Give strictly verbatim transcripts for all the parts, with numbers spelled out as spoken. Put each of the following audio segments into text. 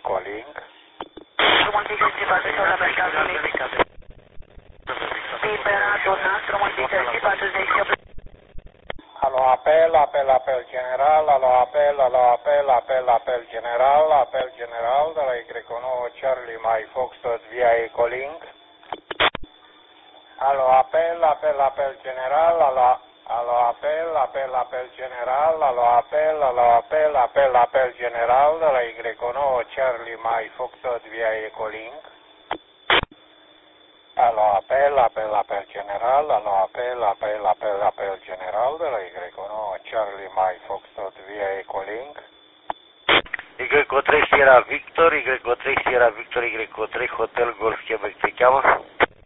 calling. Multicelsi patru la Bergamo. Operator nostru multicelsi patruzeci și opt. Alo, apel, apel, apel general, alo, apel, alo, apel, apel, apel general, apel general de la Y nouă Charlie My Foxtrot via Ecolink. Alo, apel, apel, apel general, alo, alo, apel, apel, apel general, alo, apel, alo, apel, apel, apel general de la Y nouă Charlie My Foxtrot via Ecolink. Alo, apel, apel, apel general, alo, apel, apel, apel, apel general de la Y nouă Charlie My Foxtrot via Ecolink. Y trei Sierra Victor, Y trei Sierra Victor, Y trei Hotel Golf Quebec te cheamă?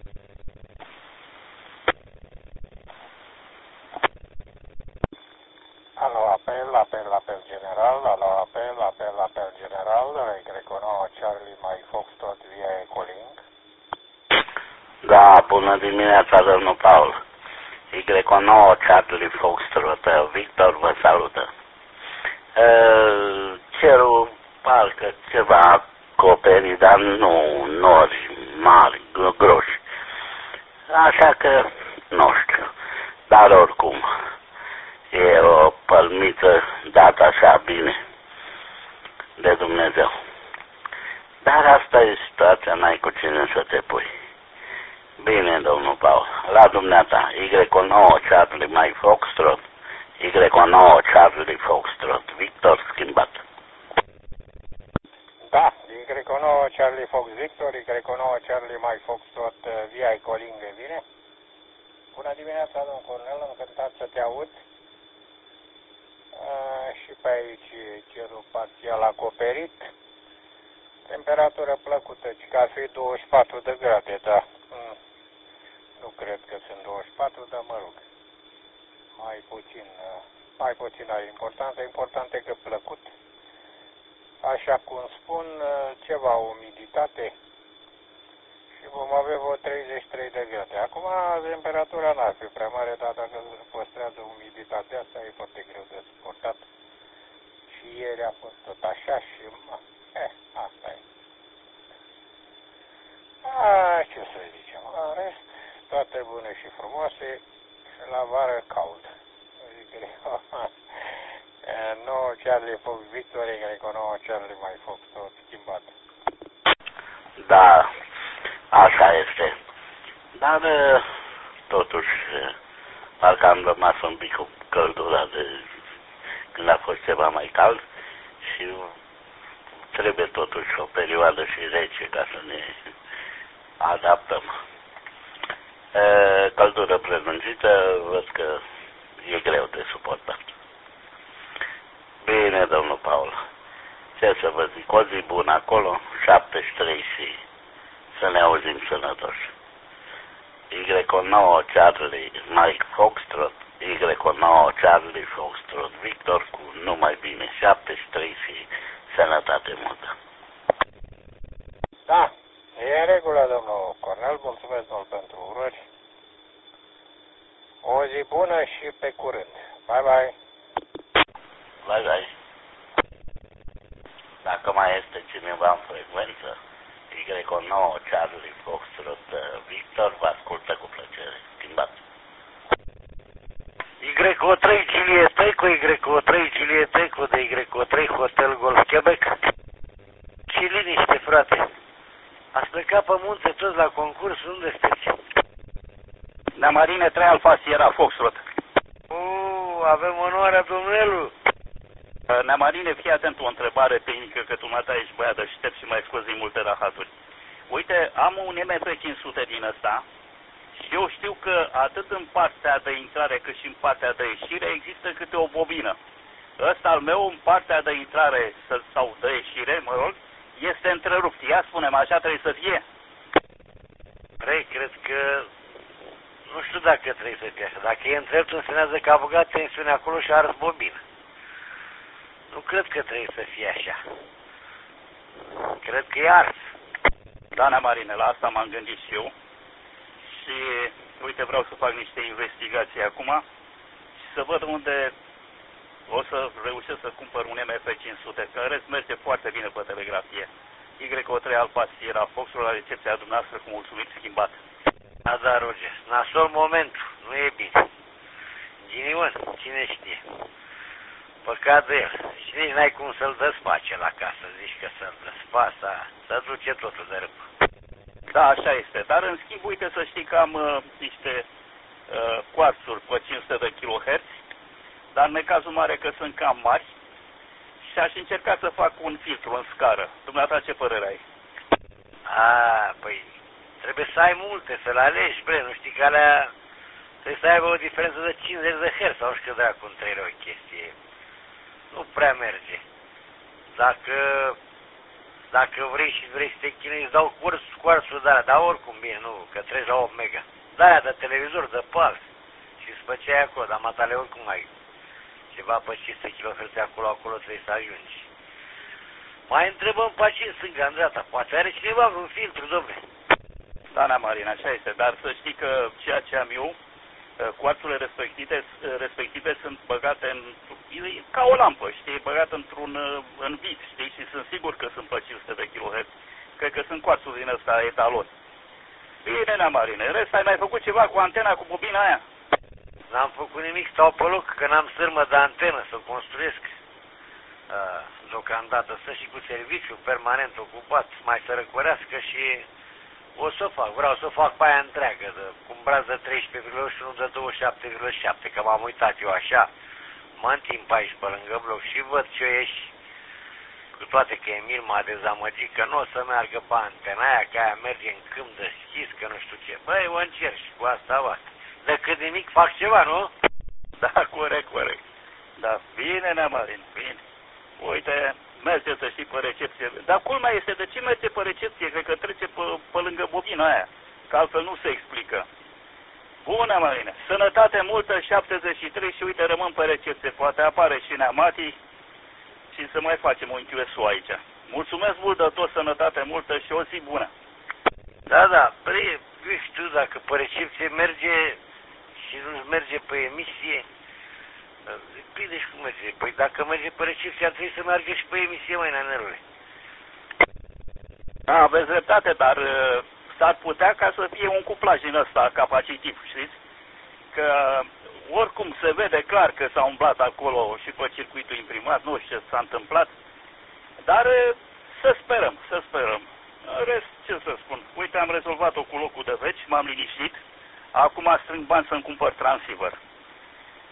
Alo, apel, apel, apel general, alo, apel, apel, apel general de la Y nouă Charlie My Foxtrot via Ecolink. Da, bună dimineața, domnul Paul. Y nouă Charlie Foxtrot, Victor vă salută. Cerul parcă ceva acoperit, dar nu nori mari, groși. Așa că, nu știu, dar oricum, e o pălmiță dată așa bine de Dumnezeu. Dar asta e situația, n-ai cu cine să te pui. Bine, domnul Paul, la dumneata, Y nouă Charlie My Foxtrot, Y nouă Charlie Foxtrot, Victor schimbat. Da, Y nouă Charlie Fox Victor, Y nouă Charlie My Foxtrot via Ecolink, bine? Bună dimineața, domnul Cornel, încântat să te aud. Uh, și pe aici cerul parțial acoperit. Temperatură plăcută, ci că ar fi douăzeci și patru de grade, da. Mm. Nu cred că sunt douăzeci și patru, dar mă rog. Mai puțin, uh, mai puțin are importanță. Important e că plăcut. Așa cum spun, uh, ceva umiditate. Și vom avea vreo treizeci și trei de grade. Acum temperatura n-ar fi prea mare, dar dacă păstrează umiditatea asta e foarte greu de suportat. Și ieri a fost tot așa și eh, asta e. A, ce să zicem, în rest, toate bune și frumoase și la vară cald. nouă Charlie Fox Victor, Y nouă Charlie My Fox, tot schimbat. Da, așa este. Dar, totuși, parcă am rămas un pic cu căldura de când a fost ceva mai cald și trebuie totuși o perioadă și rece ca să ne adaptăm. Căldură prelungită, văd că e greu de suportat. Bine, domnul Paul, ce să vă zic, o zi bună acolo, șaptezeci și trei și să ne auzim sănătoși. Y nouă Charlie Mike Foxtrot, Y nouă Charlie Foxtrot Victor cu numai bine, șaptezeci și trei și sănătate multă. Da, e în regulă, domnul Cornel, mulțumesc mult pentru urări. O zi bună și pe curând. Bye, bye. Bye, bye. Dacă mai este cineva în frecvență, Y nouă Charlie Foxtrot Victor vă ascultă cu plăcere. Schimbat. Y trei Juliet cu Y trei Juliet cu de Y trei Hotel Golf Quebec. Și liniște, frate. Ați plecat pe munte toți la concurs, unde sunteți? Neamarine trei Alfa Sierra Foxtrot. Uuu, avem onoarea, domnelu. Neamarine, fii atent o întrebare tehnică, că tu mata ești băiat de ștept și mai scozi multe rahaturi. Uite, am un M F cinci sute din ăsta și eu știu că atât în partea de intrare cât și în partea de ieșire există câte o bobină. Ăsta al meu, în partea de intrare sau de ieșire, mă rog, este întrerupt. Ia spune-mă, așa trebuie să fie? Vrei, cred că... Nu știu dacă trebuie să fie așa. Dacă e întrerupt, înseamnă că a băgat tensiunea acolo și a ars bobină. Nu cred că trebuie să fie așa. Cred că e ars. Da, Neamarine, la asta m-am gândit și eu. Și, uite, vreau să fac niște investigații acum și să văd unde o să reușesc să cumpăr un M F cinci sute, că în rest merge foarte bine pe telegrafie. Y O trei Alfa Sierra Foxul la recepția dumneavoastră cu mulțumiri schimbat. Da, da, Roger. Nasol momentul. Nu e bine. Ghinion, cine știe. Păcat de el. Și nici n-ai cum să-l desface la casă. Zici că să-l desfaci, să duce totul de râpă. Da, așa este. Dar în schimb, uite să știi că am uh, niște uh, quarțuri pe cinci sute de kilohertz, dar în cazul mare că sunt cam mari și aș încerca să fac un filtru în scară. Dumneata, ce părere ai? A, păi trebuie să ai multe, să le alegi, bre, nu știi că alea trebuie să aibă o diferență de cincizeci de herți sau nu știu că dracu între o chestie. Nu prea merge. Dacă dacă vrei și vrei să te chinui, îți dau curs quarțul de alea, dar oricum bine, nu, că treci la opt mega. De aia de televizor, de pals. Și îți făceai acolo, dar matale oricum ai ceva pe cinci sute kilohertz acolo, acolo trebuie să ajungi. Mai întrebăm pe aici în stânga, în dreapta, poate are cineva vreun filtru, domne. Da, Nea Marin, așa este, dar să știi că ceea ce am eu, quarțurile respective, respective sunt băgate în, ca o lampă, știi, băgate într-un în vid, știi, și sunt sigur că sunt pe cinci sute de kilohertz. Cred că sunt quarțuri din ăsta etalon. Bine, Nea Marin, în rest ai mai făcut ceva cu antena, cu bobina aia? N-am făcut nimic, stau pe loc, că n-am sârmă de antenă să o construiesc. Uh, deocamdată să și cu serviciu permanent ocupat, mai să răcorească și o să o fac. Vreau să o fac pe aia întreagă, de, cu un braț de treisprezece virgulă unu de douăzeci și șapte virgulă șapte, că m-am uitat eu așa, mă întimp aici pe lângă bloc și văd ce ieși, cu toate că Emil m-a dezamăgit că nu o să meargă pe antena aia, că aia merge în câmp deschis, că nu știu ce. Băi, o încerc și cu asta va. Decât nimic fac ceva, nu? Da, corect, corect. Da, bine, Nea Marin, bine. Uite, merge să știi pe recepție. Dar culmea este de ce merge pe recepție? Cred că trece pe, pe lângă bobina aia, că altfel nu se explică. Bună, Marine, sănătate multă, șaptezeci și trei și uite, rămân pe recepție. Poate apare și Nea Mati și să mai facem un Q S O aici. Mulțumesc mult de tot, sănătate multă și o zi bună. Da, da, păi, eu știu, dacă pe recepție merge și nu merge pe emisie, bine, și cum merge? Păi dacă merge pe recepție, ar trebui să meargă și pe emisie, mai nerule. Da, aveți dreptate, dar uh, s-ar putea ca să fie un cuplaj din ăsta capacitiv, știți? Că oricum se vede clar că s-a umblat acolo și pe circuitul imprimat, nu știu ce s-a întâmplat, dar uh, să sperăm, să sperăm. În rest, ce să spun, uite, am rezolvat-o cu locul de veci, m-am liniștit, acum strâng bani să-mi cumpăr transceiver.